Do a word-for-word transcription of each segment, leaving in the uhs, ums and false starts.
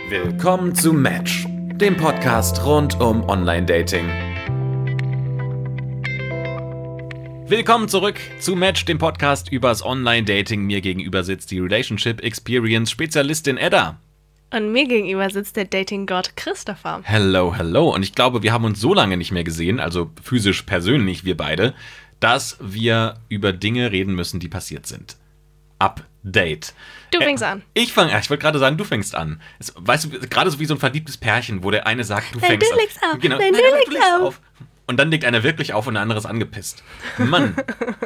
Willkommen zu Match, dem Podcast rund um Online-Dating. Willkommen zurück zu Match, dem Podcast übers Online-Dating. Mir gegenüber sitzt die Relationship Experience-Spezialistin Edda. Und mir gegenüber sitzt der Dating-Gott Christopher. Hello, hello. Und ich glaube, wir haben uns so lange nicht mehr gesehen, also physisch persönlich, wir beide, dass wir über Dinge reden müssen, die passiert sind. Update. Du fängst äh, an. Ich fange, ich wollte gerade sagen, du fängst an. Es, weißt du, gerade so wie so ein verliebtes Pärchen, wo der eine sagt, du nein, fängst du legst an. auf. Genau, nein, nein, du, nein, legst du legst auf. auf. Und dann legt einer wirklich auf und der andere ist angepisst. Mann.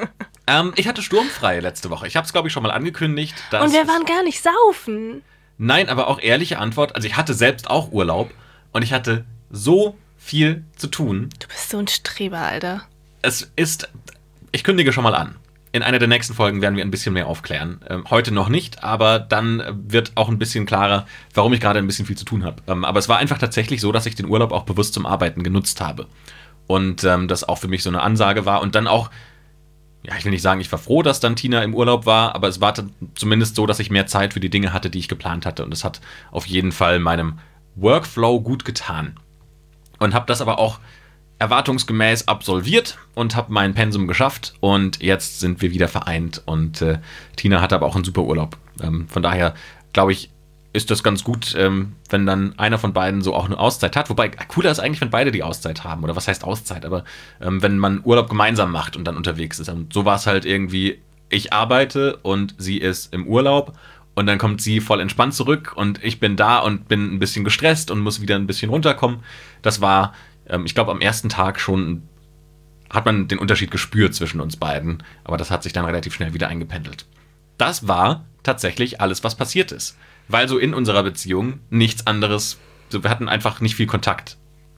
ähm, ich hatte sturmfrei letzte Woche. Ich habe es, glaube ich, schon mal angekündigt. Dass und wir waren gar nicht saufen. Nein, aber auch ehrliche Antwort. Also ich hatte selbst auch Urlaub und ich hatte so viel zu tun. Du bist so ein Streber, Alter. Es ist, ich kündige schon mal an. In einer der nächsten Folgen werden wir ein bisschen mehr aufklären. Ähm, heute noch nicht, aber dann wird auch ein bisschen klarer, warum ich gerade ein bisschen viel zu tun habe. Ähm, aber es war einfach tatsächlich so, dass ich den Urlaub auch bewusst zum Arbeiten genutzt habe. Und ähm, das auch für mich so eine Ansage war. Und dann auch, ja, ich will nicht sagen, ich war froh, dass dann Tina im Urlaub war, aber es war t- zumindest so, dass ich mehr Zeit für die Dinge hatte, die ich geplant hatte. Und das hat auf jeden Fall meinem Workflow gut getan. Und habe das aber auch erwartungsgemäß absolviert und habe mein Pensum geschafft und jetzt sind wir wieder vereint und äh, Tina hatte aber auch einen super Urlaub. Ähm, von daher glaube ich, ist das ganz gut, ähm, wenn dann einer von beiden so auch eine Auszeit hat. Wobei, cooler ist eigentlich, wenn beide die Auszeit haben. Oder was heißt Auszeit? Aber ähm, wenn man Urlaub gemeinsam macht und dann unterwegs ist. Und so war es halt irgendwie, ich arbeite und sie ist im Urlaub. Und dann kommt sie voll entspannt zurück und ich bin da und bin ein bisschen gestresst und muss wieder ein bisschen runterkommen. Das war, ähm, ich glaube, am ersten Tag schon hat man den Unterschied gespürt zwischen uns beiden. Aber das hat sich dann relativ schnell wieder eingependelt. Das war tatsächlich alles, was passiert ist. Weil so in unserer Beziehung nichts anderes, so wir hatten einfach nicht viel Kontakt.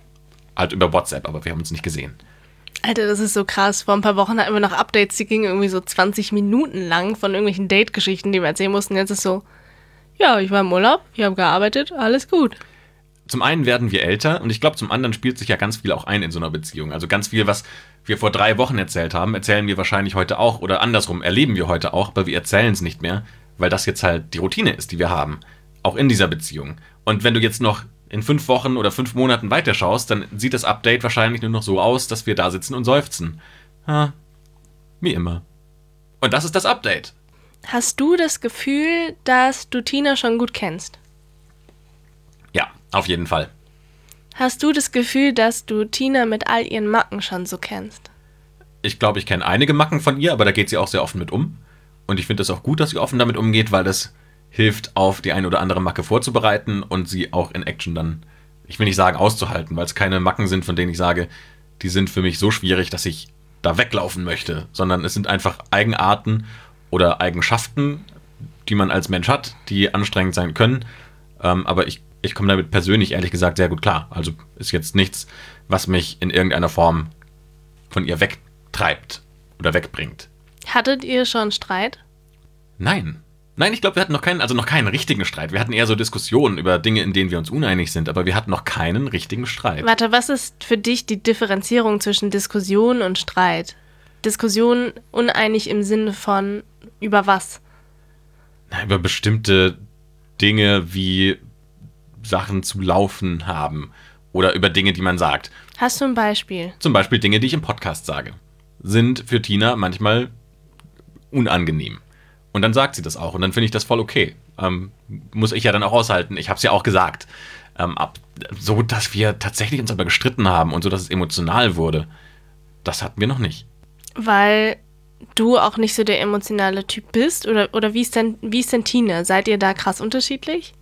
Halt über WhatsApp, aber wir haben uns nicht gesehen. Alter, das ist so krass. Vor ein paar Wochen hatten wir noch Updates, die gingen irgendwie so zwanzig Minuten lang von irgendwelchen Date-Geschichten, die wir erzählen mussten. Jetzt ist so, ja, ich war im Urlaub, ich habe gearbeitet, alles gut. Zum einen werden wir älter und ich glaube, zum anderen spielt sich ja ganz viel auch ein in so einer Beziehung. Also ganz viel, was wir vor drei Wochen erzählt haben, erzählen wir wahrscheinlich heute auch oder andersrum erleben wir heute auch, aber wir erzählen es nicht mehr, weil das jetzt halt die Routine ist, die wir haben. Auch in dieser Beziehung. Und wenn du jetzt noch in fünf Wochen oder fünf Monaten weiterschaust, dann sieht das Update wahrscheinlich nur noch so aus, dass wir da sitzen und seufzen. Ha, wie immer. Und das ist das Update. Hast du das Gefühl, dass du Tina schon gut kennst? Ja, auf jeden Fall. Hast du das Gefühl, dass du Tina mit all ihren Macken schon so kennst? Ich glaube, ich kenne einige Macken von ihr, aber da geht sie auch sehr offen mit um. Und ich finde es auch gut, dass sie offen damit umgeht, weil das hilft, auf die eine oder andere Macke vorzubereiten und sie auch in Action dann, ich will nicht sagen auszuhalten, weil es keine Macken sind, von denen ich sage, die sind für mich so schwierig, dass ich da weglaufen möchte, sondern es sind einfach Eigenarten oder Eigenschaften, die man als Mensch hat, die anstrengend sein können. Ähm, aber ich, ich komme damit persönlich, ehrlich gesagt, sehr gut klar. Also ist jetzt nichts, was mich in irgendeiner Form von ihr wegtreibt oder wegbringt. Hattet ihr schon Streit? Nein. Nein, ich glaube, wir hatten noch keinen, also noch keinen richtigen Streit. Wir hatten eher so Diskussionen über Dinge, in denen wir uns uneinig sind, aber wir hatten noch keinen richtigen Streit. Warte, was ist für dich die Differenzierung zwischen Diskussion und Streit? Diskussion uneinig im Sinne von über was? Na, über bestimmte Dinge, wie Sachen zu laufen haben oder über Dinge, die man sagt. Hast du ein Beispiel? Zum Beispiel Dinge, die ich im Podcast sage, sind für Tina manchmal unangenehm. Und dann sagt sie das auch und dann finde ich das voll okay. Ähm, muss ich ja dann auch aushalten. Ich habe es ja auch gesagt. Ähm, ab, so, dass wir tatsächlich uns aber gestritten haben und so, dass es emotional wurde, das hatten wir noch nicht. Weil du auch nicht so der emotionale Typ bist? Oder, oder wie ist denn, wie ist denn Tina? Seid ihr da krass unterschiedlich?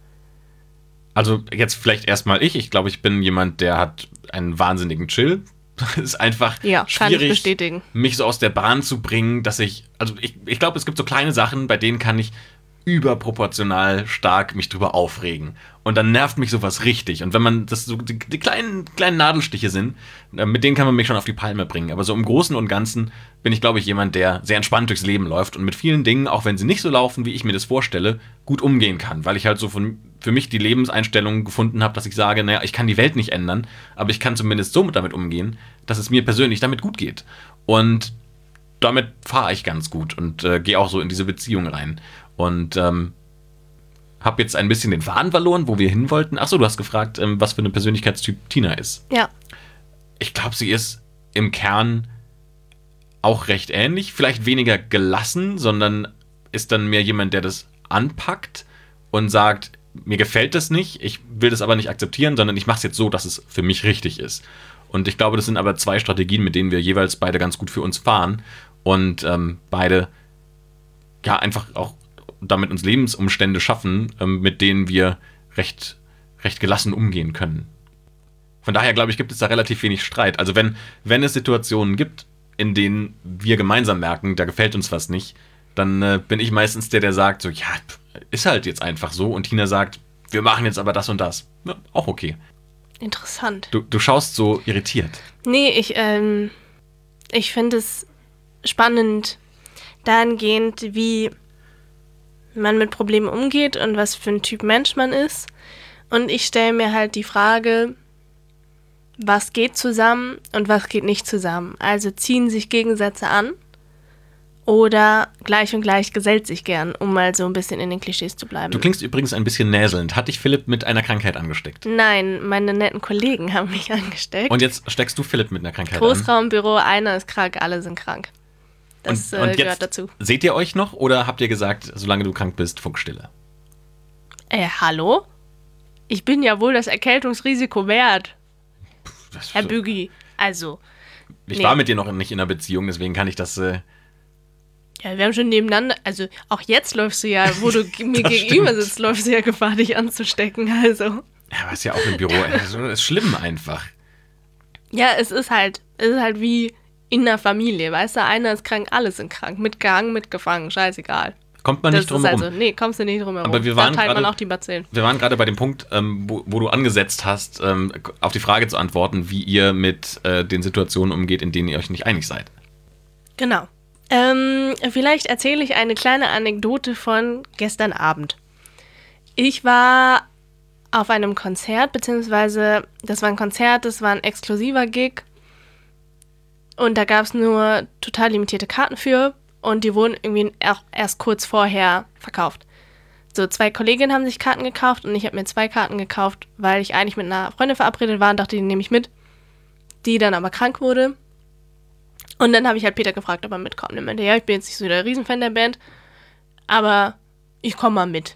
Also jetzt vielleicht erstmal ich. Ich glaube, ich bin jemand, der hat einen wahnsinnigen Chill. Es ist einfach ja, schwierig, mich so aus der Bahn zu bringen, dass ich, also ich, ich glaube, es gibt so kleine Sachen, bei denen kann ich überproportional stark mich drüber aufregen. Und dann nervt mich sowas richtig. Und wenn man das so, die, die kleinen, kleinen Nadelstiche sind, mit denen kann man mich schon auf die Palme bringen. Aber so im Großen und Ganzen bin ich, glaube ich, jemand, der sehr entspannt durchs Leben läuft und mit vielen Dingen, auch wenn sie nicht so laufen, wie ich mir das vorstelle, gut umgehen kann. Weil ich halt so von, für mich die Lebenseinstellung gefunden habe, dass ich sage, naja, ich kann die Welt nicht ändern, aber ich kann zumindest so damit umgehen, dass es mir persönlich damit gut geht. Und damit fahre ich ganz gut und äh, gehe auch so in diese Beziehung rein. Und ähm, habe jetzt ein bisschen den Faden verloren, wo wir hin wollten. Achso, du hast gefragt, ähm, was für eine Persönlichkeitstyp Tina ist. Ja. Ich glaube, sie ist im Kern auch recht ähnlich. Vielleicht weniger gelassen, sondern ist dann mehr jemand, der das anpackt und sagt, mir gefällt das nicht, ich will das aber nicht akzeptieren, sondern ich mache es jetzt so, dass es für mich richtig ist. Und ich glaube, das sind aber zwei Strategien, mit denen wir jeweils beide ganz gut für uns fahren und ähm, beide ja einfach auch damit uns Lebensumstände schaffen, ähm, mit denen wir recht, recht gelassen umgehen können. Von daher, glaube ich, gibt es da relativ wenig Streit. Also wenn, wenn es Situationen gibt, in denen wir gemeinsam merken, da gefällt uns was nicht, dann äh, bin ich meistens der, der sagt, so, ja, ist halt jetzt einfach so. Und Tina sagt, wir machen jetzt aber das und das. Ja, auch okay. Interessant. Du, du schaust so irritiert. Nee, ich, ähm, ich finde es spannend, dahingehend, wie man mit Problemen umgeht und was für ein Typ Mensch man ist. Und ich stelle mir halt die Frage, was geht zusammen und was geht nicht zusammen. Also ziehen sich Gegensätze an oder gleich und gleich gesellt sich gern, um mal so ein bisschen in den Klischees zu bleiben. Du klingst übrigens ein bisschen näselnd. Hat dich Philipp mit einer Krankheit angesteckt? Nein, meine netten Kollegen haben mich angesteckt. Und jetzt steckst du Philipp mit einer Krankheit an? Großraumbüro, einer ist krank, alle sind krank. Das und, äh, und gehört jetzt dazu. Seht ihr euch noch oder habt ihr gesagt, solange du krank bist, Funkstille? Äh, hallo? Ich bin ja wohl das Erkältungsrisiko wert, Das, Herr Bügi. Also, ich nee. war mit dir noch nicht in einer Beziehung, deswegen kann ich das... Äh, ja, wir haben schon nebeneinander, also auch jetzt läufst du ja, wo du mir Das gegenüber stimmt. sitzt, läufst du ja Gefahr, dich anzustecken, also. ja, aber ist ja auch im Büro, ey, das ist schlimm einfach. Ja, es ist halt, es ist halt wie in der Familie, weißt du, einer ist krank, alle sind krank, mitgehangen, mitgefangen, scheißegal. Kommt man Das nicht drum ist herum. also, nee, kommst du nicht drum herum. Aber wir waren da teilt man gerade- auch die Bazillen. Wir waren gerade bei dem Punkt, ähm, wo, wo du angesetzt hast, ähm, auf die Frage zu antworten, wie ihr mit äh, den Situationen umgeht, in denen ihr euch nicht einig seid. Genau. Ähm, vielleicht erzähle ich eine kleine Anekdote von gestern Abend. Ich war auf einem Konzert, beziehungsweise das war ein Konzert, das war ein exklusiver Gig und da gab es nur total limitierte Karten für und die wurden irgendwie auch erst kurz vorher verkauft. So, zwei Kolleginnen haben sich Karten gekauft und ich habe mir zwei Karten gekauft, weil ich eigentlich mit einer Freundin verabredet war und dachte, die nehme ich mit, die dann aber krank wurde. Und dann habe ich halt Peter gefragt, ob er mitkommt. Er meinte, ja, ich bin jetzt nicht so der Riesenfan der Band, aber ich komme mal mit.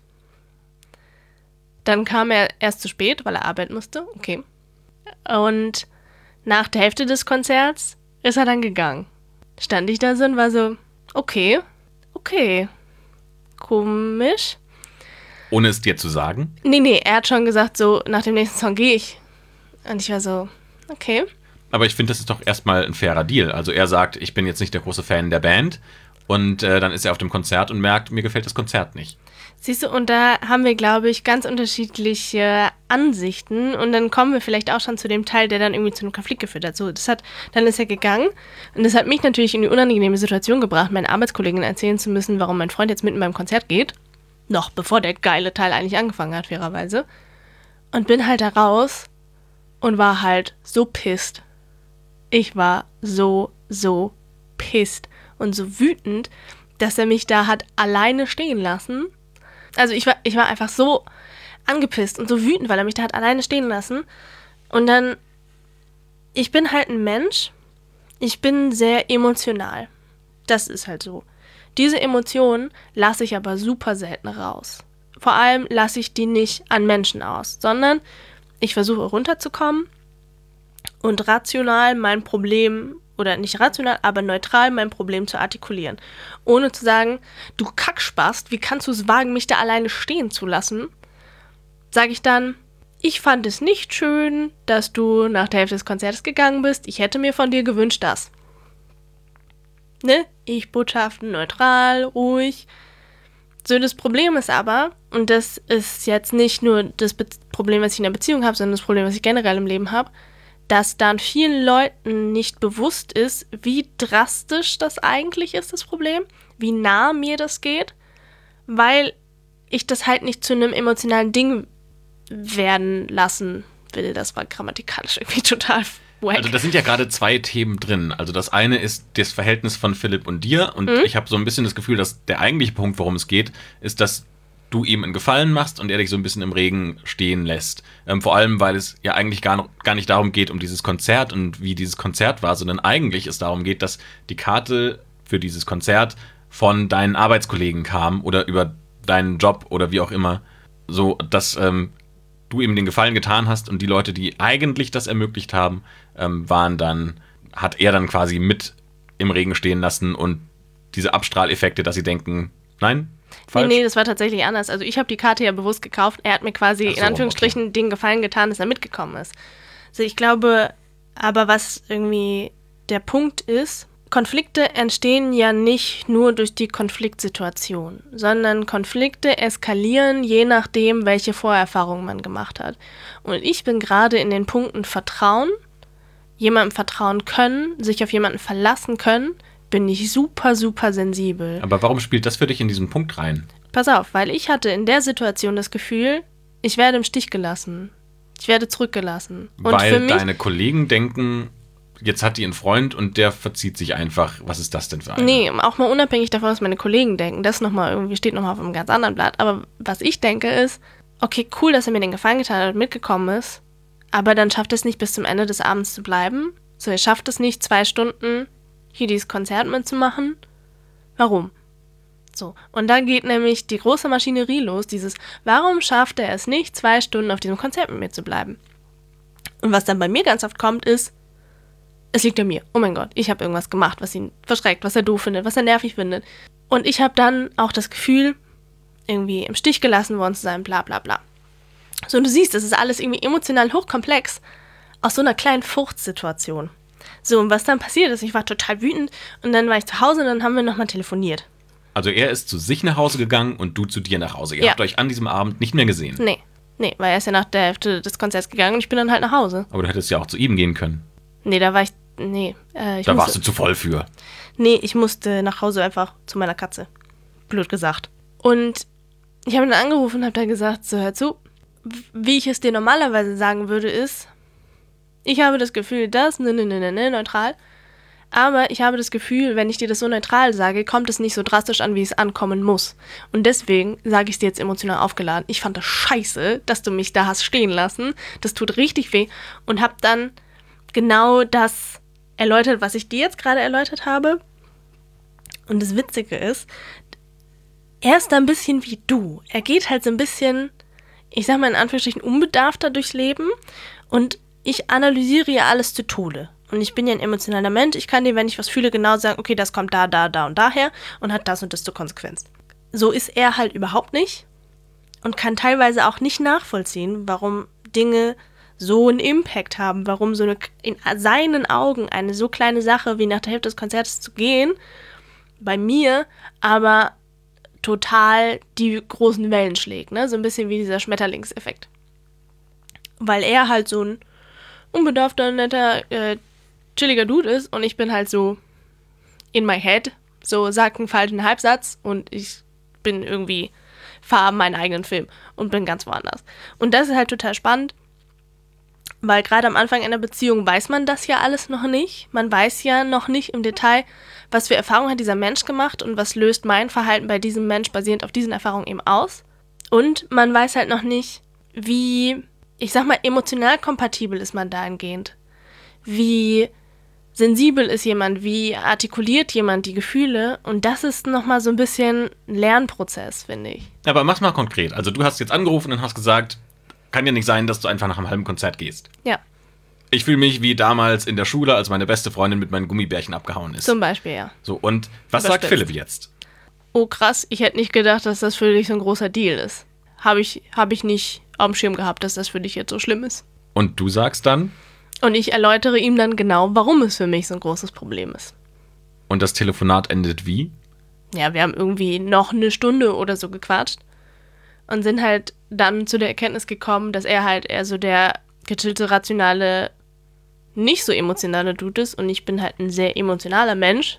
Dann kam er erst zu spät, weil er arbeiten musste. Okay. Und nach der Hälfte des Konzerts ist er dann gegangen. Stand ich da so und war so, okay, okay, komisch. Ohne es dir zu sagen. Nee, nee, er hat schon gesagt, so, nach dem nächsten Song gehe ich. Und ich war so, okay. Aber ich finde, das ist doch erstmal ein fairer Deal. Also er sagt, ich bin jetzt nicht der große Fan der Band. Und äh, dann ist er auf dem Konzert und merkt, mir gefällt das Konzert nicht. Siehst du, und da haben wir, glaube ich, ganz unterschiedliche Ansichten. Und dann kommen wir vielleicht auch schon zu dem Teil, der dann irgendwie zu einem Konflikt geführt hat. So, das hat, dann ist er gegangen. Und das hat mich natürlich in die unangenehme Situation gebracht, meinen Arbeitskolleginnen erzählen zu müssen, warum mein Freund jetzt mitten beim Konzert geht. Noch bevor der geile Teil eigentlich angefangen hat, fairerweise. Und bin halt da raus und war halt so pisst. Ich war so, so pisst und so wütend, dass er mich da hat alleine stehen lassen. Also ich war, ich war einfach so angepisst und so wütend, weil er mich da hat alleine stehen lassen. Und dann, ich bin halt ein Mensch, ich bin sehr emotional. Das ist halt so. Diese Emotionen lasse ich aber super selten raus. Vor allem lasse ich die nicht an Menschen aus, sondern ich versuche runterzukommen und rational mein Problem, oder nicht rational, aber neutral mein Problem zu artikulieren. Ohne zu sagen, du Kackspast, wie kannst du es wagen, mich da alleine stehen zu lassen? Sage ich dann, ich fand es nicht schön, dass du nach der Hälfte des Konzertes gegangen bist. Ich hätte mir von dir gewünscht, dass. Ne? Ich botschaften, neutral, ruhig. So, das Problem ist aber, und das ist jetzt nicht nur das Be- Problem, was ich in der Beziehung habe, sondern das Problem, was ich generell im Leben habe, dass dann vielen Leuten nicht bewusst ist, wie drastisch das eigentlich ist, das Problem, wie nah mir das geht, weil ich das halt nicht zu einem emotionalen Ding werden lassen will. Das war grammatikalisch irgendwie total wack. Also da sind ja gerade zwei Themen drin. Also das eine ist das Verhältnis von Philipp und dir und Mhm. ich habe so ein bisschen das Gefühl, dass der eigentliche Punkt, worum es geht, ist, dass du ihm einen Gefallen machst und er dich so ein bisschen im Regen stehen lässt. Ähm, vor allem, weil es ja eigentlich gar, noch, gar nicht darum geht, um dieses Konzert und wie dieses Konzert war, sondern eigentlich es darum geht, dass die Karte für dieses Konzert von deinen Arbeitskollegen kam oder über deinen Job oder wie auch immer. So, dass ähm, du ihm den Gefallen getan hast und die Leute, die eigentlich das ermöglicht haben, ähm, waren dann, hat er dann quasi mit im Regen stehen lassen und diese Abstrahleffekte, dass sie denken, nein, falsch. Nee, nee, das war tatsächlich anders. Also ich habe die Karte ja bewusst gekauft. Er hat mir quasi Ach so, in Anführungsstrichen okay. den Gefallen getan, dass er mitgekommen ist. Also ich glaube, aber was irgendwie der Punkt ist, Konflikte entstehen ja nicht nur durch die Konfliktsituation, sondern Konflikte eskalieren je nachdem, welche Vorerfahrungen man gemacht hat. Und ich bin gerade in den Punkten Vertrauen, jemandem vertrauen können, sich auf jemanden verlassen können, bin ich super, super sensibel. Aber warum spielt das für dich in diesen Punkt rein? Pass auf, weil ich hatte in der Situation das Gefühl, ich werde im Stich gelassen. Ich werde zurückgelassen. Und Weil für mich, deine Kollegen denken, jetzt hat die einen Freund und der verzieht sich einfach. Was ist das denn für einer? Nee, auch mal unabhängig davon, was meine Kollegen denken. Das noch mal irgendwie steht nochmal auf einem ganz anderen Blatt. Aber was ich denke ist, okay, cool, dass er mir den Gefallen getan hat und mitgekommen ist, aber dann schafft es nicht bis zum Ende des Abends zu bleiben. So, er schafft es nicht, zwei Stunden hier dieses Konzert mitzumachen. Warum? So, und dann geht nämlich die große Maschinerie los, dieses, warum schafft er es nicht, zwei Stunden auf diesem Konzert mit mir zu bleiben? Und was dann bei mir ganz oft kommt, ist, es liegt an mir. Oh mein Gott, ich habe irgendwas gemacht, was ihn verschreckt, was er doof findet, was er nervig findet. Und ich habe dann auch das Gefühl, irgendwie im Stich gelassen worden zu sein, bla bla bla. So, und du siehst, das ist alles irgendwie emotional hochkomplex aus so einer kleinen Furchtsituation. So, und was dann passiert ist, ich war total wütend und dann war ich zu Hause und dann haben wir nochmal telefoniert. Also er ist zu sich nach Hause gegangen und du zu dir nach Hause. Ihr Ja. habt euch an diesem Abend nicht mehr gesehen. Nee, nee, weil er ist ja nach der Hälfte des Konzerts gegangen und ich bin dann halt nach Hause. Aber du hättest ja auch zu ihm gehen können. Nee, da war ich, nee. Äh, ich Da musste, warst du zu voll für. Nee, ich musste nach Hause einfach zu meiner Katze. Blöd gesagt. Und ich habe ihn dann angerufen und habe dann gesagt, so, hör zu, wie ich es dir normalerweise sagen würde, ist, ich habe das Gefühl, dass, ne, ne, ne, ne, ne, neutral, aber ich habe das Gefühl, wenn ich dir das so neutral sage, kommt es nicht so drastisch an, wie es ankommen muss. Und deswegen sage ich es dir jetzt emotional aufgeladen. Ich fand das scheiße, dass du mich da hast stehen lassen. Das tut richtig weh. Und habe dann genau das erläutert, was ich dir jetzt gerade erläutert habe. Und das Witzige ist, er ist da ein bisschen wie du. Er geht halt so ein bisschen, ich sag mal in Anführungsstrichen, unbedarfter durchs Leben. Und ich analysiere ja alles zu Tode. Und ich bin ja ein emotionaler Mensch. Ich kann dir, wenn ich was fühle, genau sagen, okay, das kommt da, da, da und daher und hat das und das zur Konsequenz. So ist er halt überhaupt nicht und kann teilweise auch nicht nachvollziehen, warum Dinge so einen Impact haben, warum so eine, in seinen Augen eine so kleine Sache wie nach der Hälfte des Konzerts zu gehen, bei mir aber total die großen Wellen schlägt, ne? So ein bisschen wie dieser Schmetterlingseffekt. Weil er halt so ein unbedarfter, netter, äh, chilliger Dude ist und ich bin halt so in my head, so sagt einen falschen Halbsatz und ich bin irgendwie, fahre meinen eigenen Film und bin ganz woanders. Und das ist halt total spannend, weil gerade am Anfang einer Beziehung weiß man das ja alles noch nicht. Man weiß ja noch nicht im Detail, was für Erfahrungen hat dieser Mensch gemacht und was löst mein Verhalten bei diesem Mensch basierend auf diesen Erfahrungen eben aus. Und man weiß halt noch nicht, wie, ich sag mal, emotional kompatibel ist man dahingehend. Wie sensibel ist jemand, wie artikuliert jemand die Gefühle und das ist nochmal so ein bisschen ein Lernprozess, finde ich. Aber mach's mal konkret. Also du hast jetzt angerufen und hast gesagt, kann ja nicht sein, dass du einfach nach einem halben Konzert gehst. Ja. Ich fühle mich wie damals in der Schule, als meine beste Freundin mit meinen Gummibärchen abgehauen ist. Zum Beispiel, ja. So, und was sagt Überspitzt. Philipp jetzt? Oh krass, ich hätte nicht gedacht, dass das für dich so ein großer Deal ist. Habe ich, hab ich nicht auf dem Schirm gehabt, dass das für dich jetzt so schlimm ist. Und du sagst dann? Und ich erläutere ihm dann genau, warum es für mich so ein großes Problem ist. Und das Telefonat endet wie? Ja, wir haben irgendwie noch eine Stunde oder so gequatscht und sind halt dann zu der Erkenntnis gekommen, dass er halt eher so der gechillte, rationale, nicht so emotionale Dude ist und ich bin halt ein sehr emotionaler Mensch.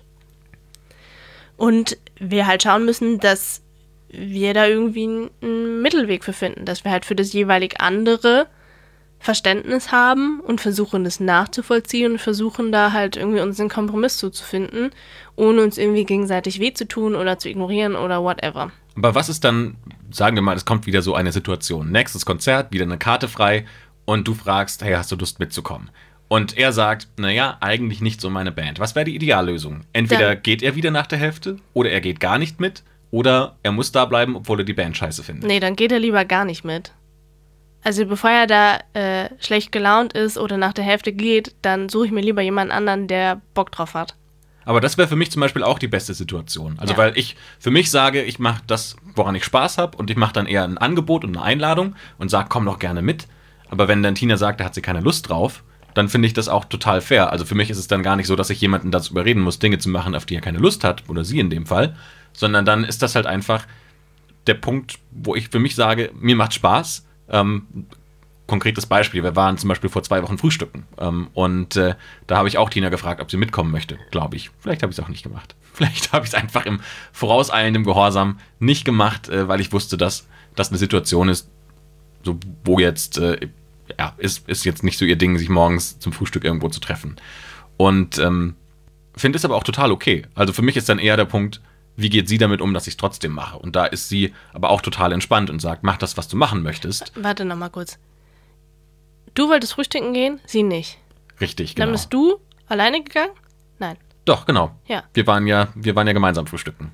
Und wir halt schauen müssen, dass wir da irgendwie einen Mittelweg für finden, dass wir halt für das jeweilig andere Verständnis haben und versuchen, das nachzuvollziehen und versuchen, da halt irgendwie uns einen Kompromiss zuzufinden, ohne uns irgendwie gegenseitig weh zu tun oder zu ignorieren oder whatever. Aber was ist dann, sagen wir mal, es kommt wieder so eine Situation. Nächstes Konzert, wieder eine Karte frei und du fragst, hey, hast du Lust mitzukommen? Und er sagt, naja, eigentlich nicht so meine Band. Was wäre die Ideallösung? Entweder Dann- geht er wieder nach der Hälfte oder er geht gar nicht mit oder er muss da bleiben, obwohl er die Band scheiße findet. Nee, dann geht er lieber gar nicht mit. Also bevor er da äh, schlecht gelaunt ist oder nach der Hälfte geht, dann suche ich mir lieber jemanden anderen, der Bock drauf hat. Aber das wäre für mich zum Beispiel auch die beste Situation. Also Ja. weil ich für mich sage, ich mache das, woran ich Spaß habe und ich mache dann eher ein Angebot und eine Einladung und sage, komm doch gerne mit. Aber wenn dann Tina sagt, da hat sie keine Lust drauf, dann finde ich das auch total fair. Also für mich ist es dann gar nicht so, dass ich jemanden dazu überreden muss, Dinge zu machen, auf die er keine Lust hat, oder sie in dem Fall, sondern dann ist das halt einfach der Punkt, wo ich für mich sage, mir macht Spaß. Ähm, konkretes Beispiel, wir waren zum Beispiel vor zwei Wochen frühstücken ähm, und äh, da habe ich auch Tina gefragt, ob sie mitkommen möchte, glaube ich. Vielleicht habe ich es auch nicht gemacht. Vielleicht habe ich es einfach im vorauseilenden Gehorsam nicht gemacht, äh, weil ich wusste, dass das eine Situation ist, so, wo jetzt, äh, ja, ist, ist jetzt nicht so ihr Ding, sich morgens zum Frühstück irgendwo zu treffen. Und ähm, finde es aber auch total okay. Also für mich ist dann eher der Punkt, wie geht sie damit um, dass ich es trotzdem mache? Und da ist sie aber auch total entspannt und sagt, mach das, was du machen möchtest. Warte noch mal kurz. Du wolltest frühstücken gehen, sie nicht. Richtig, Dann genau. bist du alleine gegangen? Nein. Doch, genau. Ja. Wir waren ja, wir waren ja gemeinsam frühstücken.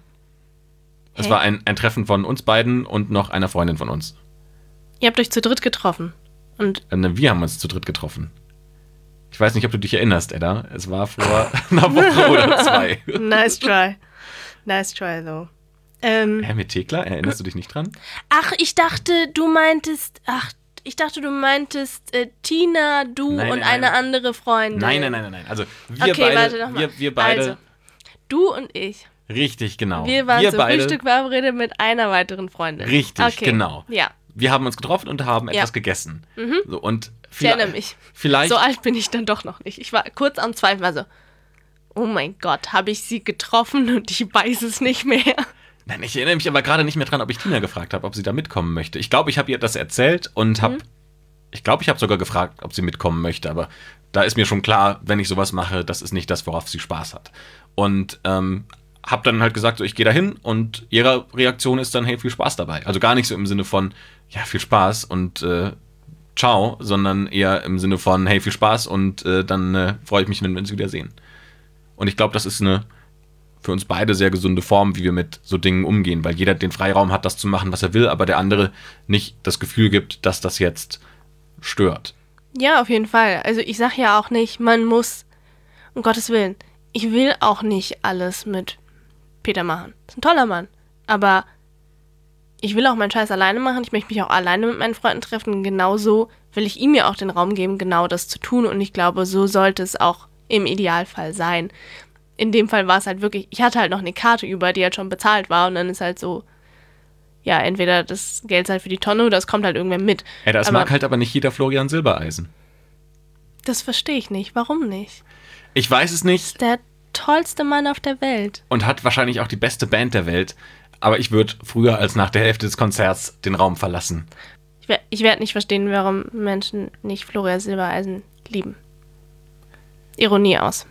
Es Hä? war ein, ein Treffen von uns beiden und noch einer Freundin von uns. Ihr habt euch zu dritt getroffen. Und Äh, ne, Wir haben uns zu dritt getroffen. Ich weiß nicht, ob du dich erinnerst, Edda. Es war vor einer Woche oder zwei. nice try. Nice try, though. Ähm, Hä, mit Thekla? Erinnerst du dich nicht dran? ach, ich dachte, du meintest, ach, ich dachte, du meintest äh, Tina, du Nein, und nein, eine nein. andere Freundin. Nein, nein, nein, nein, nein. Also wir Okay, beide, warte noch mal. wir, wir beide, Also, du und ich. richtig, genau. Wir waren wir zum beide, Frühstück verabredet mit einer weiteren Freundin. Richtig, okay. genau. Ja, Wir haben uns getroffen und haben Ja. etwas gegessen. So, und ich erinnere mich. Vielleicht, So alt bin ich dann doch noch nicht. Ich war kurz am Zweifeln, also, oh mein Gott, habe ich sie getroffen und ich weiß es nicht mehr. nein, ich erinnere mich aber gerade nicht mehr dran, ob ich Tina gefragt habe, ob sie da mitkommen möchte. Ich glaube, ich habe ihr das erzählt und habe, ich glaube, ich habe sogar gefragt, ob sie mitkommen möchte, aber da ist mir schon klar, wenn ich sowas mache, das ist nicht das, worauf sie Spaß hat. Und ähm, habe dann halt gesagt, so, ich gehe da hin und ihre Reaktion ist dann, hey, viel Spaß dabei. Also gar nicht so im Sinne von, ja, viel Spaß und äh, ciao, sondern eher im Sinne von, hey, viel Spaß und äh, dann äh, freue ich mich, wenn wir uns wieder sehen. Und ich glaube, das ist eine für uns beide sehr gesunde Form, wie wir mit so Dingen umgehen, weil jeder den Freiraum hat, das zu machen, was er will, aber der andere nicht das Gefühl gibt, dass das jetzt stört. Ja, auf jeden Fall. Also ich sage ja auch nicht, man muss, um Gottes Willen, ich will auch nicht alles mit Peter machen. Ist ein toller Mann. Aber ich will auch meinen Scheiß alleine machen. Ich möchte mich auch alleine mit meinen Freunden treffen. Genauso will ich ihm ja auch den Raum geben, genau das zu tun. Und ich glaube, so sollte es auch im Idealfall sein. In dem Fall war es halt wirklich, ich hatte halt noch eine Karte über, die halt schon bezahlt war. Und dann ist halt so, ja, entweder das Geld ist halt für die Tonne oder es kommt halt irgendwer mit. Ja, das Aber mag halt aber nicht jeder Florian Silbereisen. das verstehe ich nicht. Warum nicht? Ich weiß es nicht Der tollste Mann auf der Welt. und hat wahrscheinlich auch die beste Band der Welt, aber ich würde früher als nach der Hälfte des Konzerts den Raum verlassen. Ich, wer- ich werde nicht verstehen, warum Menschen nicht Florian Silbereisen lieben. Ironie aus.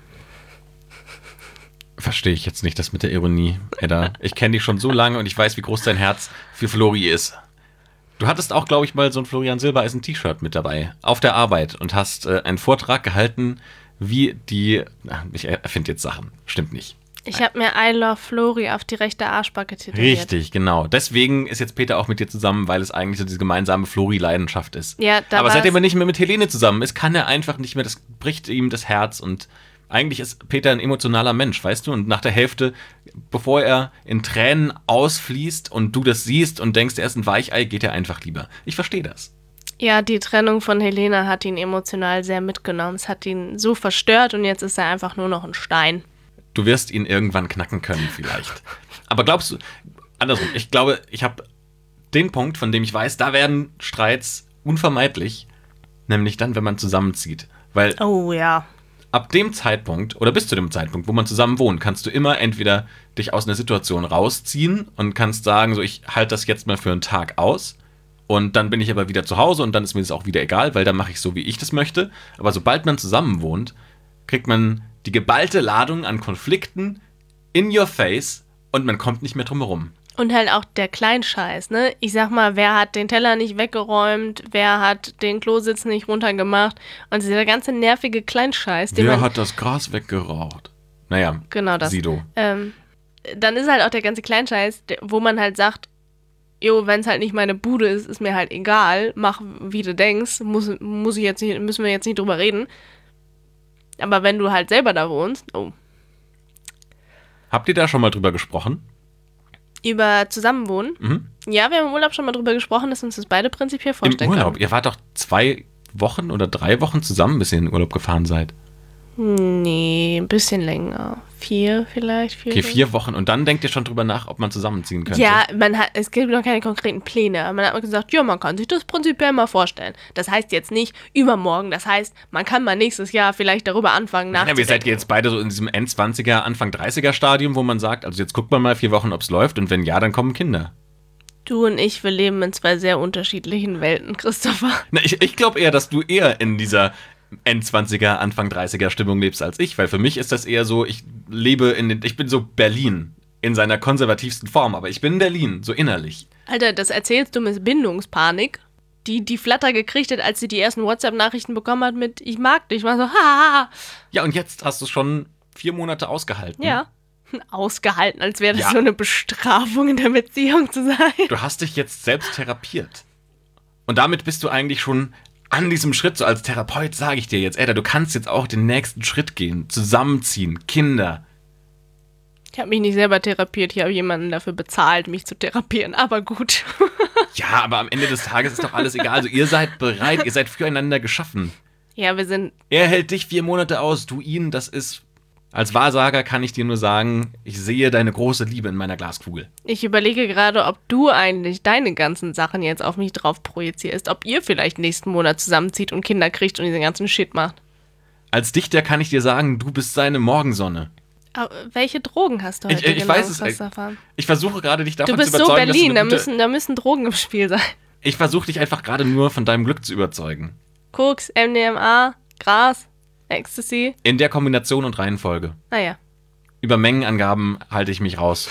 Verstehe ich jetzt nicht, das mit der Ironie, Edda. Ich kenne dich schon so lange und ich weiß, wie groß dein Herz für Flori ist. Du hattest auch, glaube ich, mal so ein Florian Silbereisen-T-Shirt mit dabei, auf der Arbeit und hast äh, einen Vortrag gehalten, wie die... Ach, ich erfinde jetzt Sachen, stimmt nicht. Ich habe mir I Love Flori auf die rechte Arschbacke tätowiert. Richtig, genau. Deswegen ist jetzt Peter auch mit dir zusammen, weil es eigentlich so diese gemeinsame Flori-Leidenschaft ist. Ja, da Aber war's- seitdem er nicht mehr mit Helene zusammen ist, kann er einfach nicht mehr, das bricht ihm das Herz und eigentlich ist Peter ein emotionaler Mensch, weißt du? Und nach der Hälfte, bevor er in Tränen ausfließt und du das siehst und denkst, er ist ein Weichei, geht er einfach lieber. Ich verstehe das. Ja, die Trennung von Helena hat ihn emotional sehr mitgenommen. Es hat ihn so verstört und jetzt ist er einfach nur noch ein Stein. Du wirst ihn irgendwann knacken können, vielleicht. Aber glaubst du, andersrum, ich glaube, ich habe den Punkt, von dem ich weiß, da werden Streits unvermeidlich, nämlich dann, wenn man zusammenzieht. Weil Oh ja. ab dem Zeitpunkt oder bis zu dem Zeitpunkt, wo man zusammen wohnt, kannst du immer entweder dich aus einer Situation rausziehen und kannst sagen, so, ich halte das jetzt mal für einen Tag aus und dann bin ich aber wieder zu Hause und dann ist mir das auch wieder egal, weil dann mache ich so, wie ich das möchte. Aber sobald man zusammen wohnt, kriegt man die geballte Ladung an Konflikten in your face und man kommt nicht mehr drum herum. Und halt auch der Kleinscheiß, ne? Ich sag mal, wer hat den Teller nicht weggeräumt, wer hat den Klositz nicht runtergemacht und dieser ganze nervige Kleinscheiß, den Wer man... hat das Gras weggeraucht? Naja, Genau das. Sido. Ähm, dann ist halt auch der ganze Kleinscheiß, der, wo man halt sagt, jo, wenn es halt nicht meine Bude ist, ist mir halt egal, mach wie du denkst, muss, muss ich jetzt nicht, müssen wir jetzt nicht drüber reden. Aber wenn du halt selber da wohnst, oh. Habt ihr da schon mal drüber gesprochen? Über Zusammenwohnen? Mhm. Ja, wir haben im Urlaub schon mal drüber gesprochen, dass uns das beide prinzipiell vorstellen Im Urlaub? können. Ihr wart doch zwei Wochen oder drei Wochen zusammen, bis ihr in den Urlaub gefahren seid. Nee, ein bisschen länger. Vier vielleicht. Vier, Okay, vier Wochen. Und dann denkt ihr schon drüber nach, ob man zusammenziehen könnte. Ja, man hat, es gibt noch keine konkreten Pläne. Man hat mal gesagt, ja, man kann sich das prinzipiell mal vorstellen. Das heißt jetzt nicht übermorgen. Das heißt, man kann mal nächstes Jahr vielleicht darüber anfangen Ja, wir seid jetzt beide so in diesem Endzwanziger, Anfang dreißiger Stadium, wo man sagt, also jetzt guckt man mal vier Wochen, ob es läuft. Und wenn ja, dann kommen Kinder. Du und ich, wir leben in zwei sehr unterschiedlichen Welten, Christopher. Na, ich ich glaube eher, dass du eher in dieser Endzwanziger, Anfang dreißiger Stimmung lebst als ich, weil für mich ist das eher so, ich lebe in den, ich bin so Berlin in seiner konservativsten Form, aber ich bin Berlin, so innerlich. Alter, das erzählst du mit Bindungspanik, die die Flatter gekriegt hat, als sie die ersten WhatsApp-Nachrichten bekommen hat mit ich mag dich. War so, ha. Ja, und jetzt hast du schon vier Monate ausgehalten. Ja. Ausgehalten, als wäre das Ja. so eine Bestrafung in der Beziehung zu sein. Du hast dich jetzt selbst therapiert. Und damit bist du eigentlich schon an diesem Schritt, so als Therapeut sage ich dir jetzt, Alter, du kannst jetzt auch den nächsten Schritt gehen, zusammenziehen, Kinder. Ich habe mich nicht selber therapiert, ich habe jemanden dafür bezahlt, mich zu therapieren, aber gut. Ja, aber am Ende des Tages ist doch alles egal. Also ihr seid bereit, ihr seid füreinander geschaffen. Ja, wir sind, Er hält dich vier Monate aus, du ihn, das ist... Als Wahrsager kann ich dir nur sagen, ich sehe deine große Liebe in meiner Glaskugel. ich überlege gerade, ob du eigentlich deine ganzen Sachen jetzt auf mich drauf projizierst, ob ihr vielleicht nächsten Monat zusammenzieht und Kinder kriegt und diesen ganzen Shit macht. Als Dichter kann ich dir sagen, du bist seine Morgensonne. Aber welche Drogen hast du heute Ich- ich genau, weiß es, Christopher? Ich versuche gerade dich davon Du bist zu so überzeugen, Berlin, da dass du eine müssen, da müssen Drogen im Spiel sein. gute... Ich versuche dich einfach gerade nur von deinem Glück zu überzeugen. Koks, M D M A, Gras, Ecstasy. In der Kombination und Reihenfolge. Naja. Über Mengenangaben halte ich mich raus.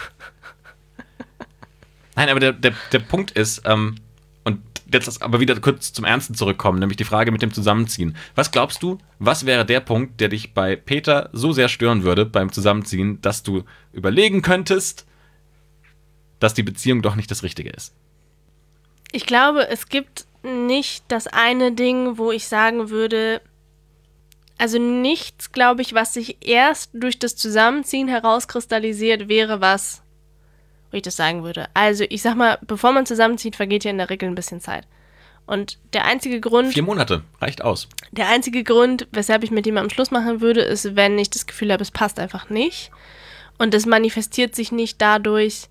Nein, aber der, der, der Punkt ist, ähm, und jetzt aber wieder kurz zum Ernsten zurückkommen, nämlich die Frage mit dem Zusammenziehen. Was glaubst du, was wäre der Punkt, der dich bei Peter so sehr stören würde beim Zusammenziehen, dass du überlegen könntest, dass die Beziehung doch nicht das Richtige ist? Ich glaube, es gibt nicht das eine Ding, wo ich sagen würde, also nichts, glaube ich, was sich erst durch das Zusammenziehen herauskristallisiert, wäre was, wo ich das sagen würde. Also ich sag mal, bevor man zusammenzieht, vergeht ja in der Regel ein bisschen Zeit. Und der einzige Grund, Vier Monate, reicht aus. der einzige Grund, weshalb ich mit jemandem Schluss machen würde, ist, wenn ich das Gefühl habe, es passt einfach nicht. Und es manifestiert sich nicht dadurch,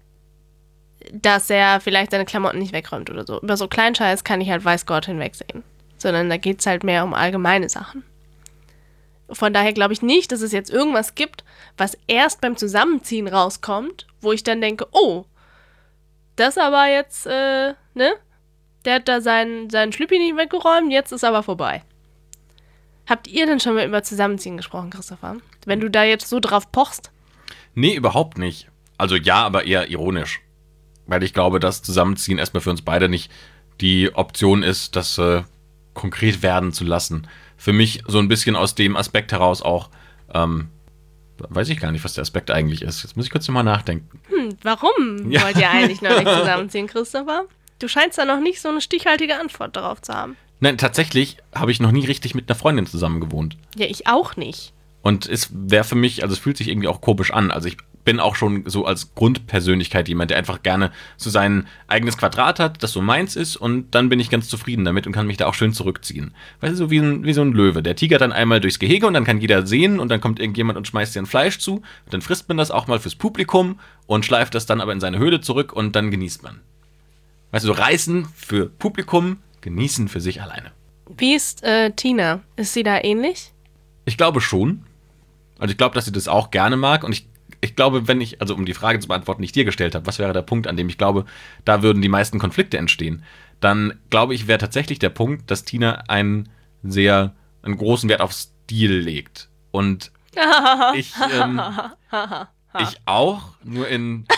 dass er vielleicht seine Klamotten nicht wegräumt oder so. Über so Kleinscheiß kann ich halt weiß Gott hinwegsehen. Sondern da geht es halt mehr um allgemeine Sachen. Von daher glaube ich nicht, dass es jetzt irgendwas gibt, was erst beim Zusammenziehen rauskommt, wo ich dann denke, oh, das aber jetzt, äh, ne? Der hat da seinen, seinen Schlüppi nicht weggeräumt, jetzt ist aber vorbei. Habt ihr denn schon mal über Zusammenziehen gesprochen, Christopher? Wenn du da jetzt so drauf pochst? Nee, überhaupt nicht. Also ja, aber eher ironisch. Weil ich glaube, dass Zusammenziehen erstmal für uns beide nicht die Option ist, das äh, konkret werden zu lassen. Für mich so ein bisschen aus dem Aspekt heraus auch, ähm, weiß ich gar nicht, was der Aspekt eigentlich ist. Jetzt muss ich kurz nochmal nachdenken. Hm, warum Ja. wollt ihr eigentlich noch nicht zusammenziehen, Christopher? Du scheinst da noch nicht so eine stichhaltige Antwort darauf zu haben. Nein, tatsächlich habe ich noch nie richtig mit einer Freundin zusammen gewohnt. Ja, ich auch nicht. Und es wäre für mich, also es fühlt sich irgendwie auch komisch an. Also ich bin auch schon so als Grundpersönlichkeit jemand, der einfach gerne so sein eigenes Quadrat hat, das so meins ist, und dann bin ich ganz zufrieden damit und kann mich da auch schön zurückziehen. Weißt du, so wie, ein, wie so ein Löwe. Der tigert dann einmal durchs Gehege und dann kann jeder sehen und dann kommt irgendjemand und schmeißt dir ein Fleisch zu. Und dann frisst man das auch mal fürs Publikum und schleift das dann aber in seine Höhle zurück und dann genießt man. Weißt du, so reißen für Publikum, genießen für sich alleine. Wie ist äh, Tina? Ist sie da ähnlich? Ich glaube schon. Also ich glaube, dass sie das auch gerne mag. Und ich, ich glaube, wenn ich, also um die Frage zu beantworten, die ich dir gestellt habe, was wäre der Punkt, an dem ich glaube, da würden die meisten Konflikte entstehen, dann glaube ich, wäre tatsächlich der Punkt, dass Tina einen sehr, einen großen Wert auf Stil legt. Und ich, ähm, ich auch, nur in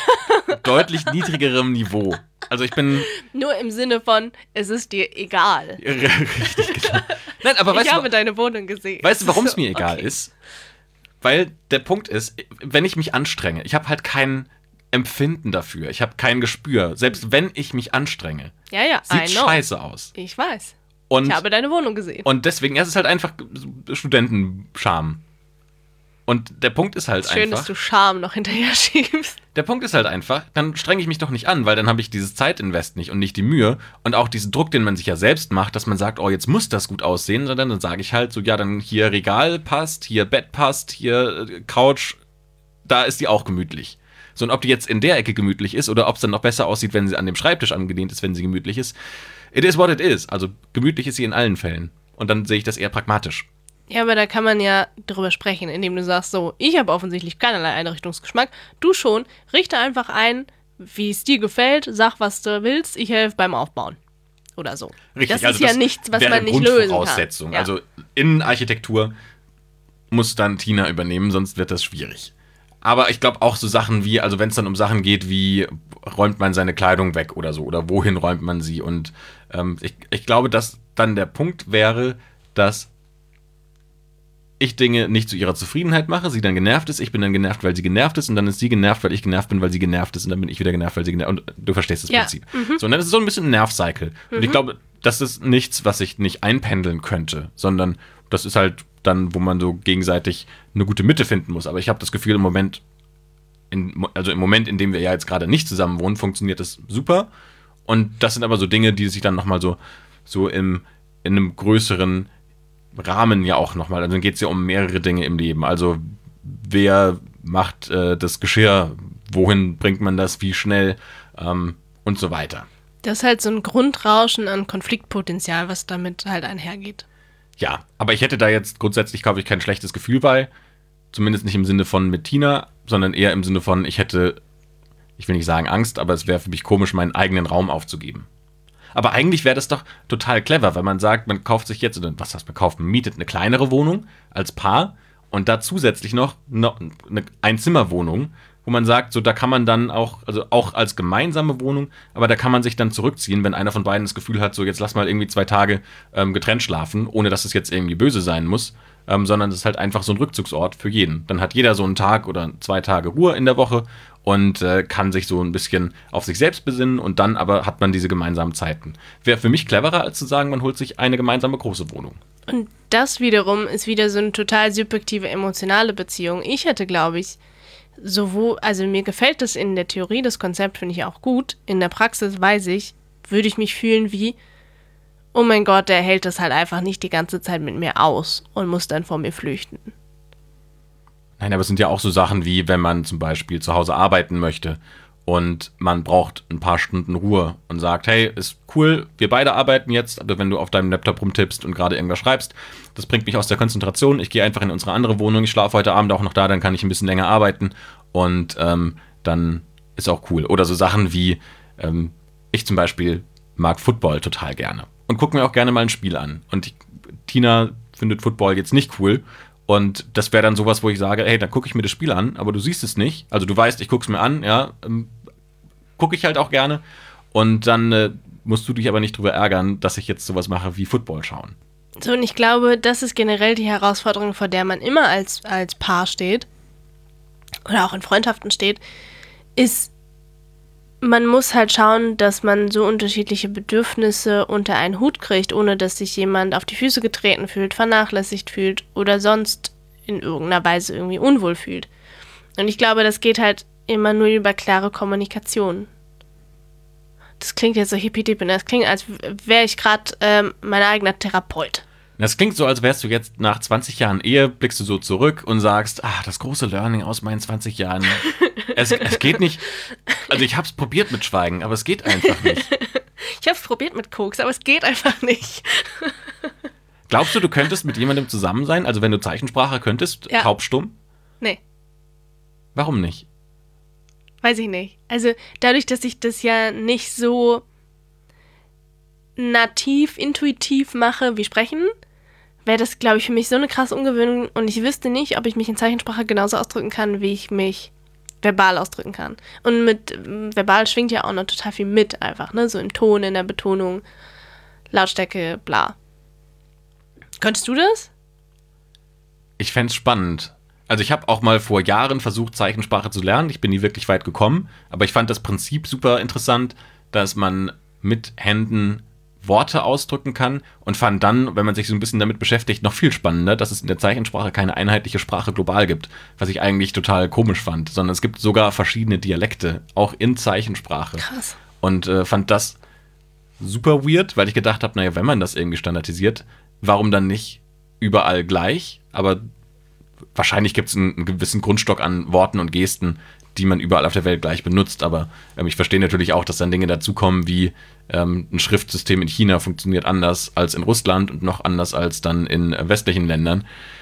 deutlich niedrigerem Niveau. Also ich bin... Nur im Sinne von, es ist dir egal. Richtig, genau. Nein, aber weißt ich du, habe deine Wohnung gesehen. Weißt du, warum es mir egal okay. ist? Weil der Punkt ist, wenn ich mich anstrenge, ich habe halt kein Empfinden dafür, ich habe kein Gespür. Selbst wenn ich mich anstrenge, ja, ja, sieht scheiße aus. Ich weiß. Und, ich habe deine Wohnung gesehen. Und deswegen, ja, es ist halt einfach Studentenscham. Und der Punkt ist halt Schön, einfach... dass du Scham noch hinterher schiebst. Der Punkt ist halt einfach, dann strenge ich mich doch nicht an, weil dann habe ich dieses Zeitinvest nicht und nicht die Mühe und auch diesen Druck, den man sich ja selbst macht, dass man sagt, oh, jetzt muss das gut aussehen, sondern dann sage ich halt so, ja, dann hier Regal passt, hier Bett passt, hier Couch, da ist die auch gemütlich. So, und ob die jetzt in der Ecke gemütlich ist oder ob es dann noch besser aussieht, wenn sie an dem Schreibtisch angelehnt ist, wenn sie gemütlich ist, it is what it is. Also gemütlich ist sie in allen Fällen. Und dann sehe ich das eher pragmatisch. Ja, aber da kann man ja drüber sprechen, indem du sagst, so, ich habe offensichtlich keinerlei Einrichtungsgeschmack, du schon, richte einfach ein, wie es dir gefällt, sag, was du willst, ich helfe beim Aufbauen. Oder so. Richtig, das ist also ja das nichts, was wäre man nicht lösen Grundvoraussetzung. kann. Ja. Also Innenarchitektur muss dann Tina übernehmen, sonst wird das schwierig. Aber ich glaube auch so Sachen wie, also wenn es dann um Sachen geht wie, räumt man seine Kleidung weg oder so, oder wohin räumt man sie? Und ähm, ich, ich glaube, dass dann der Punkt wäre, dass ich Dinge nicht zu ihrer Zufriedenheit mache, sie dann genervt ist, ich bin dann genervt, weil sie genervt ist und dann ist sie genervt, weil ich genervt bin, weil sie genervt ist und dann bin ich wieder genervt, weil sie genervt ist. Und du verstehst das ja. Prinzip. Mhm. So, und dann ist es so ein bisschen ein Nervcycle. Mhm. Und ich glaube, das ist nichts, was ich nicht einpendeln könnte, sondern das ist halt dann, wo man so gegenseitig eine gute Mitte finden muss. Aber ich habe das Gefühl, im Moment, in, also im Moment, in dem wir ja jetzt gerade nicht zusammen wohnen, funktioniert das super. Und das sind aber so Dinge, die sich dann nochmal so, so im, in einem größeren Rahmen ja auch nochmal, also dann geht es ja um mehrere Dinge im Leben, also wer macht äh, das Geschirr, wohin bringt man das, wie schnell ähm, und so weiter. Das ist halt so ein Grundrauschen an Konfliktpotenzial, was damit halt einhergeht. Ja, aber ich hätte da jetzt grundsätzlich, glaube ich, kein schlechtes Gefühl bei, zumindest nicht im Sinne von mit Tina, sondern eher im Sinne von, ich hätte, ich will nicht sagen Angst, aber es wäre für mich komisch, meinen eigenen Raum aufzugeben. Aber eigentlich wäre das doch total clever, weil man sagt, man kauft sich jetzt, oder was heißt man kauft, man mietet eine kleinere Wohnung als Paar und da zusätzlich noch eine Einzimmerwohnung, wo man sagt, so da kann man dann auch, also auch als gemeinsame Wohnung, aber da kann man sich dann zurückziehen, wenn einer von beiden das Gefühl hat, so jetzt lass mal irgendwie zwei Tage ähm, getrennt schlafen, ohne dass es jetzt irgendwie böse sein muss, ähm, sondern es ist halt einfach so ein Rückzugsort für jeden. Dann hat jeder so einen Tag oder zwei Tage Ruhe in der Woche und äh, kann sich so ein bisschen auf sich selbst besinnen und dann aber hat man diese gemeinsamen Zeiten. Wäre für mich cleverer, als zu sagen, man holt sich eine gemeinsame große Wohnung. Und das wiederum ist wieder so eine total subjektive, emotionale Beziehung. Ich hätte, glaube ich, sowohl, also mir gefällt das in der Theorie, das Konzept finde ich auch gut. In der Praxis weiß ich, würde ich mich fühlen wie, oh mein Gott, der hält das halt einfach nicht die ganze Zeit mit mir aus und muss dann vor mir flüchten. Nein, aber es sind ja auch so Sachen wie, wenn man zum Beispiel zu Hause arbeiten möchte und man braucht ein paar Stunden Ruhe und sagt, hey, ist cool, wir beide arbeiten jetzt, aber wenn du auf deinem Laptop rumtippst und gerade irgendwas schreibst, das bringt mich aus der Konzentration, ich gehe einfach in unsere andere Wohnung, ich schlafe heute Abend auch noch da, dann kann ich ein bisschen länger arbeiten und ähm, dann ist auch cool. Oder so Sachen wie, ähm, ich zum Beispiel mag Football total gerne und gucke mir auch gerne mal ein Spiel an. Und ich, Tina findet Football jetzt nicht cool. Und das wäre dann sowas, wo ich sage, hey, dann gucke ich mir das Spiel an, aber du siehst es nicht. Also du weißt, ich gucke es mir an, ja, ähm, gucke ich halt auch gerne. Und dann äh, musst du dich aber nicht drüber ärgern, dass ich jetzt sowas mache wie Football schauen. So, und ich glaube, das ist generell die Herausforderung, vor der man immer als, als Paar steht oder auch in Freundschaften steht, ist, man muss halt schauen, dass man so unterschiedliche Bedürfnisse unter einen Hut kriegt, ohne dass sich jemand auf die Füße getreten fühlt, vernachlässigt fühlt oder sonst in irgendeiner Weise irgendwie unwohl fühlt. Und ich glaube, das geht halt immer nur über klare Kommunikation. Das klingt jetzt so hippie-dippie, das klingt, als wäre ich gerade ähm, mein eigener Therapeut. Das klingt so, als wärst du jetzt nach zwanzig Jahren Ehe, blickst du so zurück und sagst, ah, das große Learning aus meinen zwanzig Jahren. es, es geht nicht, also ich hab's probiert mit Schweigen, aber es geht einfach nicht. Ich hab's probiert mit Koks, aber es geht einfach nicht. Glaubst du, du könntest mit jemandem zusammen sein, also wenn du Zeichensprache könntest, ja. taubstumm? Nee. Warum nicht? Weiß ich nicht. Also dadurch, dass ich das ja nicht so nativ, intuitiv mache wie Sprechen, wäre das, glaube ich, für mich so eine krasse Ungewöhnung und ich wüsste nicht, ob ich mich in Zeichensprache genauso ausdrücken kann, wie ich mich verbal ausdrücken kann. Und mit ähm, verbal schwingt ja auch noch total viel mit einfach, ne? So im Ton, in der Betonung, Lautstärke, bla. Könntest du das? Ich fände es spannend. Also ich habe auch mal vor Jahren versucht, Zeichensprache zu lernen. Ich bin nie wirklich weit gekommen. Aber ich fand das Prinzip super interessant, dass man mit Händen Worte ausdrücken kann und fand dann, wenn man sich so ein bisschen damit beschäftigt, noch viel spannender, dass es in der Zeichensprache keine einheitliche Sprache global gibt, was ich eigentlich total komisch fand, sondern es gibt sogar verschiedene Dialekte, auch in Zeichensprache. Krass. Und äh, fand das super weird, weil ich gedacht habe, naja, wenn man das irgendwie standardisiert, warum dann nicht überall gleich? Aber wahrscheinlich gibt es einen, einen gewissen Grundstock an Worten und Gesten, die man überall auf der Welt gleich benutzt, aber ähm, ich verstehe natürlich auch, dass dann Dinge dazukommen wie ähm, ein Schriftsystem in China funktioniert anders als in Russland und noch anders als dann in äh, westlichen Ländern.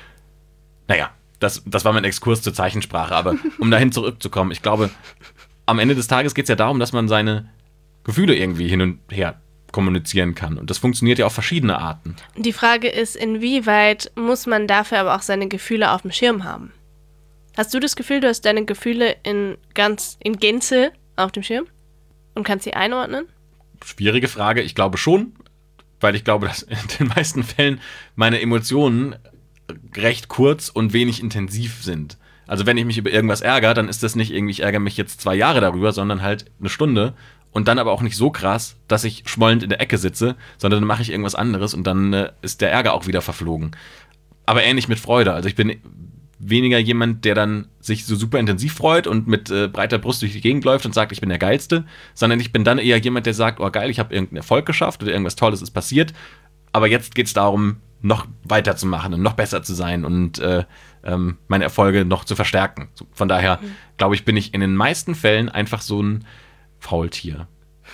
Naja, das, das war mein Exkurs zur Zeichensprache, aber um dahin zurückzukommen, ich glaube, am Ende des Tages geht es ja darum, dass man seine Gefühle irgendwie hin und her kommunizieren kann und das funktioniert ja auf verschiedene Arten. Die Frage ist, inwieweit muss man dafür aber auch seine Gefühle auf dem Schirm haben? Hast du das Gefühl, du hast deine Gefühle in ganz in Gänze auf dem Schirm und kannst sie einordnen? Schwierige Frage. Ich glaube schon, weil ich glaube, dass in den meisten Fällen meine Emotionen recht kurz und wenig intensiv sind. Also wenn ich mich über irgendwas ärgere, dann ist das nicht irgendwie, ich ärgere mich jetzt zwei Jahre darüber, sondern halt eine Stunde und dann aber auch nicht so krass, dass ich schmollend in der Ecke sitze, sondern dann mache ich irgendwas anderes und dann äh, ist der Ärger auch wieder verflogen. Aber ähnlich mit Freude. Also ich bin weniger jemand, der dann sich so super intensiv freut und mit äh, breiter Brust durch die Gegend läuft und sagt, ich bin der Geilste, sondern ich bin dann eher jemand, der sagt, oh geil, ich habe irgendeinen Erfolg geschafft oder irgendwas Tolles ist passiert, aber jetzt geht es darum, noch weiterzumachen und noch besser zu sein und äh, ähm, meine Erfolge noch zu verstärken. So, von daher, mhm. glaube ich, bin ich in den meisten Fällen einfach so ein Faultier.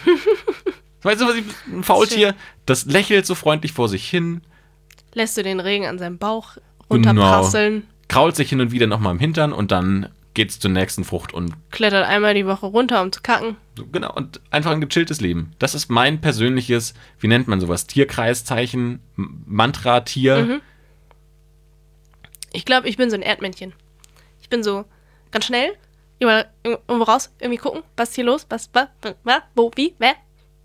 Weißt du, was ich, ein Faultier, das lächelt so freundlich vor sich hin. Lässt du den Regen an seinem Bauch runterprasseln. Genau. Krault sich hin und wieder nochmal im Hintern und dann geht's zur nächsten Frucht und klettert einmal die Woche runter, um zu kacken. So, genau, und einfach ein gechilltes Leben. Das ist mein persönliches, wie nennt man sowas, Tierkreiszeichen, Mantra-Tier. Mhm. Ich glaube, ich bin so ein Erdmännchen. Ich bin so ganz schnell, überall irgendwo raus, irgendwie gucken, was ist hier los, was, was, was, wo, wie, wer.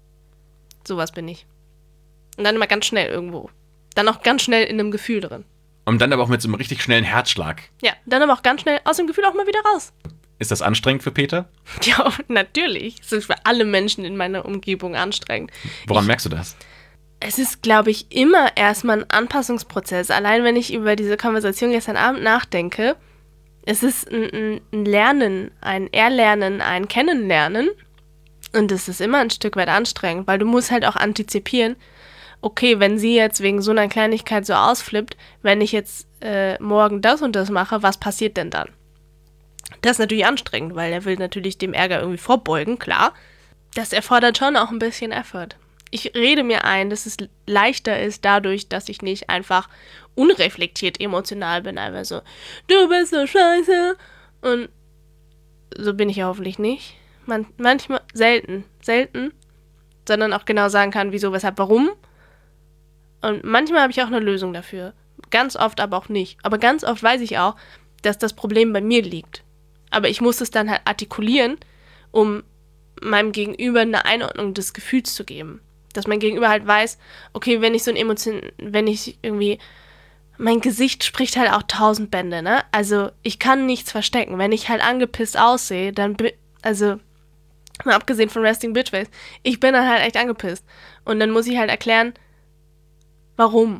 Sowas bin ich. Und dann immer ganz schnell irgendwo. Dann auch ganz schnell in einem Gefühl drin. Und dann aber auch mit so einem richtig schnellen Herzschlag. Ja, dann aber auch ganz schnell aus dem Gefühl auch mal wieder raus. Ist das anstrengend für Peter? Ja, natürlich. Es ist für alle Menschen in meiner Umgebung anstrengend. Woran ich, merkst du das? Es ist, glaube ich, immer erstmal ein Anpassungsprozess. Allein wenn ich über diese Konversation gestern Abend nachdenke, es ist ein, ein Lernen, ein Erlernen, ein Kennenlernen. Und es ist immer ein Stück weit anstrengend, weil du musst halt auch antizipieren, okay, wenn sie jetzt wegen so einer Kleinigkeit so ausflippt, wenn ich jetzt äh, morgen das und das mache, was passiert denn dann? Das ist natürlich anstrengend, weil er will natürlich dem Ärger irgendwie vorbeugen, klar. Das erfordert schon auch ein bisschen Effort. Ich rede mir ein, dass es leichter ist dadurch, dass ich nicht einfach unreflektiert emotional bin, einfach so, du bist so scheiße. Und so bin ich ja hoffentlich nicht. Man, manchmal, selten, selten, sondern auch genau sagen kann, wieso, weshalb, warum. Und manchmal habe ich auch eine Lösung dafür. Ganz oft aber auch nicht. Aber ganz oft weiß ich auch, dass das Problem bei mir liegt. Aber ich muss es dann halt artikulieren, um meinem Gegenüber eine Einordnung des Gefühls zu geben. Dass mein Gegenüber halt weiß, okay, wenn ich so ein Emotion, wenn ich irgendwie, mein Gesicht spricht halt auch tausend Bände, ne? Also ich kann nichts verstecken. Wenn ich halt angepisst aussehe, dann, also mal abgesehen von Resting Bitchface, ich bin dann halt echt angepisst. Und dann muss ich halt erklären, warum.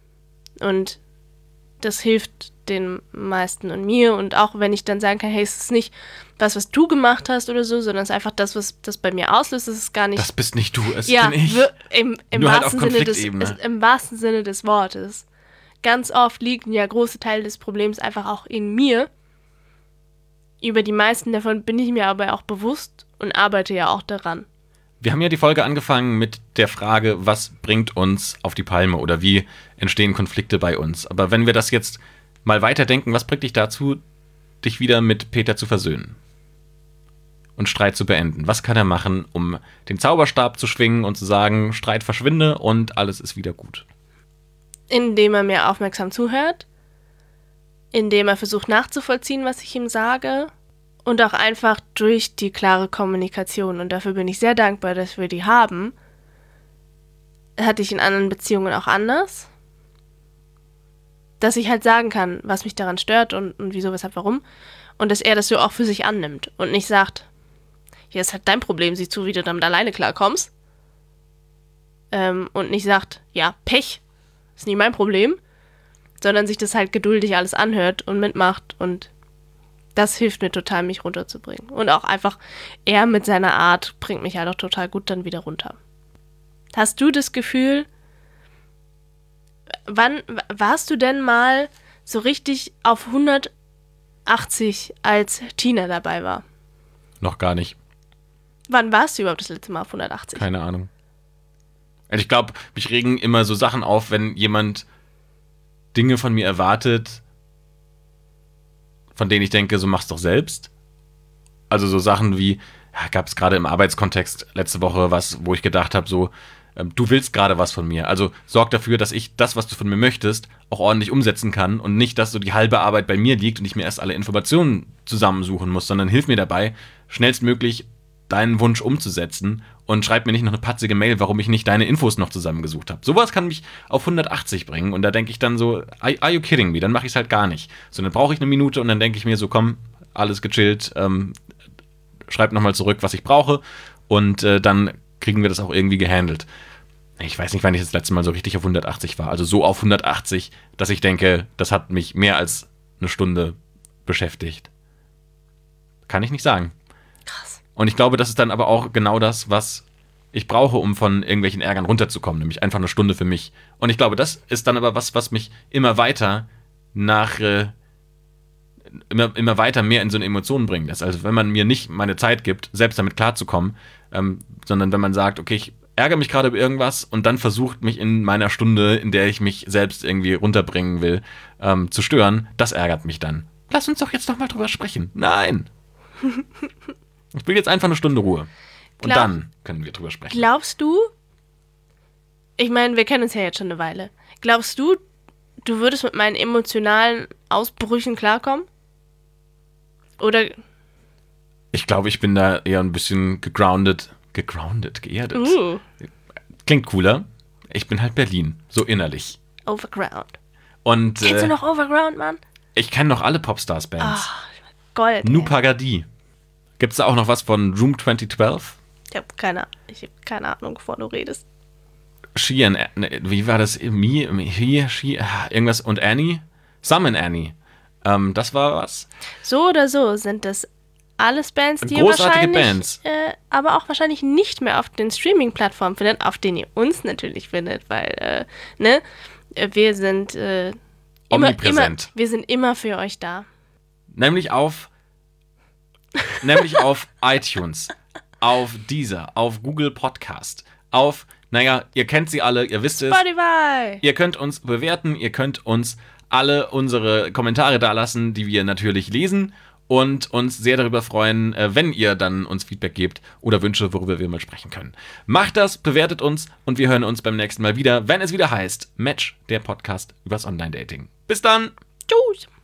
Und das hilft den meisten und mir. Und auch wenn ich dann sagen kann, hey, es ist nicht das, was du gemacht hast oder so, sondern es ist einfach das, was das bei mir auslöst. Es ist gar nicht... Das bist nicht du, es ja, bin ich. Im, im, Nur wahrsten halt auf Sinne des, Konfliktebene. ist, im wahrsten Sinne des Wortes. Ganz oft liegen ja große Teile des Problems einfach auch in mir. Über die meisten davon bin ich mir aber auch bewusst und arbeite ja auch daran. Wir haben ja die Folge angefangen mit der Frage, was bringt uns auf die Palme oder wie entstehen Konflikte bei uns. Aber wenn wir das jetzt mal weiterdenken, was bringt dich dazu, dich wieder mit Peter zu versöhnen und Streit zu beenden? Was kann er machen, um den Zauberstab zu schwingen und zu sagen, Streit verschwinde und alles ist wieder gut? Indem er mir aufmerksam zuhört, indem er versucht nachzuvollziehen, was ich ihm sage Und auch einfach durch die klare Kommunikation. Und dafür bin ich sehr dankbar, dass wir die haben. Hatte ich in anderen Beziehungen auch anders. Dass ich halt sagen kann, was mich daran stört und, und wieso, weshalb, warum. Und dass er das so auch für sich annimmt und nicht sagt, ja, ist halt dein Problem, sieh zu, wie du damit alleine klarkommst. Ähm, und nicht sagt, ja, Pech, ist nicht mein Problem. Sondern sich das halt geduldig alles anhört und mitmacht und das hilft mir total, mich runterzubringen. Und auch einfach, er mit seiner Art bringt mich halt auch total gut dann wieder runter. Hast du das Gefühl, wann warst du denn mal so richtig auf hundertachtzig, als Tina dabei war? Noch gar nicht. Wann warst du überhaupt das letzte Mal auf hundertachtzig? Keine Ahnung. Also ich glaube, mich regen immer so Sachen auf, wenn jemand Dinge von mir erwartet, von denen ich denke, so mach's doch selbst. Also so Sachen wie, ja, gab es gerade im Arbeitskontext letzte Woche was, wo ich gedacht habe, so, ähm, du willst gerade was von mir. Also sorg dafür, dass ich das, was du von mir möchtest, auch ordentlich umsetzen kann und nicht, dass so die halbe Arbeit bei mir liegt und ich mir erst alle Informationen zusammensuchen muss, sondern hilf mir dabei, schnellstmöglich deinen Wunsch umzusetzen und schreib mir nicht noch eine patzige Mail, warum ich nicht deine Infos noch zusammengesucht habe. Sowas kann mich auf hundertachtzig bringen und da denke ich dann so, are you kidding me? Dann mache ich es halt gar nicht. So, dann brauche ich eine Minute und dann denke ich mir so, komm, alles gechillt, ähm, schreib nochmal zurück, was ich brauche und äh, dann kriegen wir das auch irgendwie gehandelt. Ich weiß nicht, wann ich das letzte Mal so richtig auf hundertachtzig war. Also so auf hundertachtzig, dass ich denke, das hat mich mehr als eine Stunde beschäftigt. Kann ich nicht sagen. Krass. Und ich glaube, das ist dann aber auch genau das, was ich brauche, um von irgendwelchen Ärgern runterzukommen, nämlich einfach eine Stunde für mich. Und ich glaube, das ist dann aber was, was mich immer weiter nach, äh, immer, immer weiter mehr in so eine Emotion bringt. Das also wenn man mir nicht meine Zeit gibt, selbst damit klarzukommen, ähm, sondern wenn man sagt, okay, ich ärgere mich gerade über irgendwas und dann versucht, mich in meiner Stunde, in der ich mich selbst irgendwie runterbringen will, ähm, zu stören, das ärgert mich dann. Lass uns doch jetzt noch mal drüber sprechen. Nein! Ich will jetzt einfach eine Stunde Ruhe. Und Glaub, dann können wir drüber sprechen. Glaubst du, ich meine, wir kennen uns ja jetzt schon eine Weile, glaubst du, du würdest mit meinen emotionalen Ausbrüchen klarkommen? Oder? Ich glaube, ich bin da eher ein bisschen gegroundet, gegroundet, geerdet. Uh. Klingt cooler. Ich bin halt Berlin, so innerlich. Overground. Und, Kennst äh, du noch Overground, Mann? Ich kenne noch alle Popstars-Bands. Oh, Gold. Nu Pagadi. Gibt es da auch noch was von Room zwanzig zwölf? Ich habe keine, ich hab keine Ahnung, wovon du redest. She and, ne, wie war das? Me, he, she, irgendwas und Annie? Some and Annie. Ähm, das war was. So oder so sind das alles Bands, die ihr großartige wahrscheinlich, Bands. Äh, aber auch wahrscheinlich nicht mehr auf den Streaming-Plattformen findet, auf denen ihr uns natürlich findet, weil, äh, ne, wir sind äh, immer, omnipräsent. Immer, wir sind immer für euch da. Nämlich auf nämlich auf iTunes, auf Deezer, auf Google Podcast, auf, naja, ihr kennt sie alle, ihr wisst es. Spotify! Ihr könnt uns bewerten, ihr könnt uns alle unsere Kommentare dalassen, die wir natürlich lesen und uns sehr darüber freuen, wenn ihr dann uns Feedback gebt oder Wünsche, worüber wir mal sprechen können. Macht das, bewertet uns und wir hören uns beim nächsten Mal wieder, wenn es wieder heißt Match, der Podcast übers Online-Dating. Bis dann! Tschüss!